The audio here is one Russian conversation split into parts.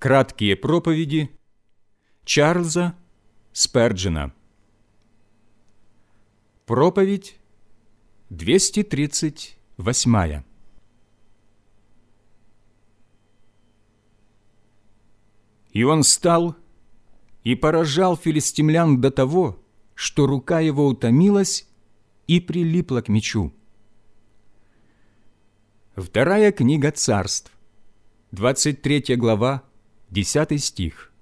Краткие проповеди Чарльза Сперджена. Проповедь 238. «И он стал и поражал филистимлян до того, что рука его утомилась и прилипла к мечу». Вторая книга Царств, 23 глава, 10 стих.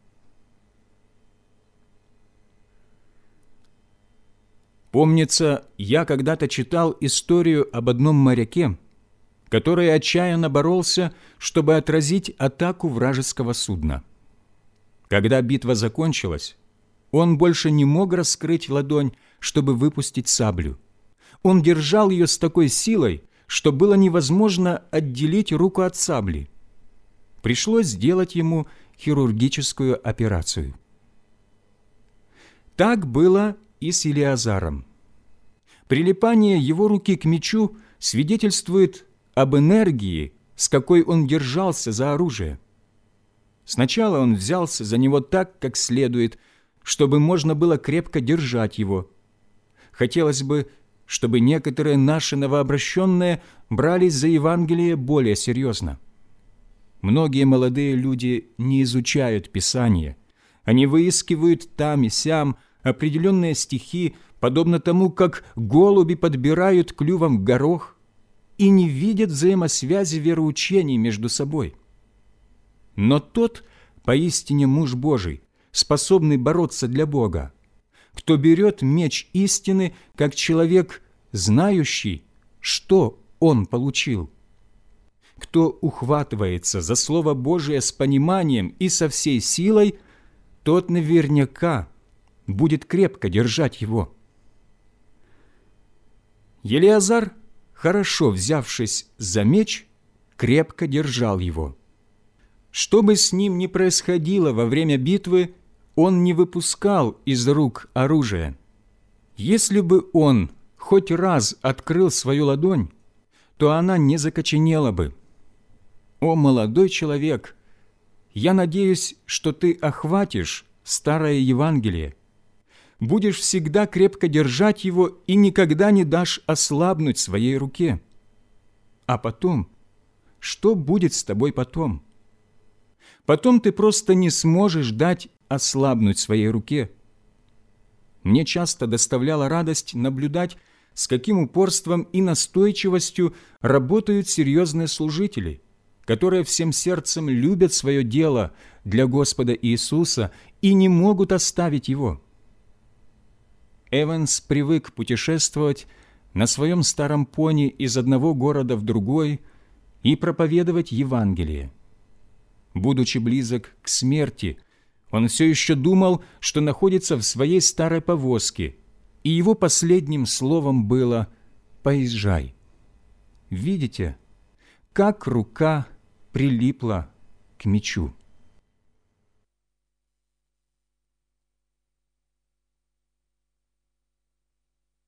Помнится, я когда-то читал историю об одном моряке, который отчаянно боролся, чтобы отразить атаку вражеского судна. Когда битва закончилась, он больше не мог раскрыть ладонь, чтобы выпустить саблю. Он держал ее с такой силой, что было невозможно отделить руку от сабли. Пришлось сделать ему хирургическую операцию. Так было и с Елеазаром. Прилипание его руки к мечу свидетельствует об энергии, с какой он держался за оружие. Сначала он взялся за него так, как следует, чтобы можно было крепко держать его. Хотелось бы, чтобы некоторые наши новообращенные брались за Евангелие более серьезно. Многие молодые люди не изучают Писание. Они выискивают там и сям определенные стихи, подобно тому, как голуби подбирают клювом горох, и не видят взаимосвязи вероучений между собой. Но тот, поистине муж Божий, способный бороться для Бога, кто берет меч истины, как человек, знающий, что он получил, кто ухватывается за Слово Божие с пониманием и со всей силой, тот наверняка будет крепко держать его. Елеазар, хорошо взявшись за меч, крепко держал его. Что бы с ним ни происходило во время битвы, он не выпускал из рук оружие. Если бы он хоть раз открыл свою ладонь, то она не закоченела бы. О, молодой человек, я надеюсь, что ты охватишь старое Евангелие, будешь всегда крепко держать его и никогда не дашь ослабнуть своей руке. А потом, что будет с тобой потом? Потом ты просто не сможешь дать ослабнуть своей руке. Мне часто доставляло радость наблюдать, с каким упорством и настойчивостью работают серьезные служители, которые всем сердцем любят свое дело для Господа Иисуса и не могут оставить его. Эванс привык путешествовать на своем старом пони из одного города в другой и проповедовать Евангелие. Будучи близок к смерти, он все еще думал, что находится в своей старой повозке, и его последним словом было «поезжай». Видите, как рука прилипла к мечу.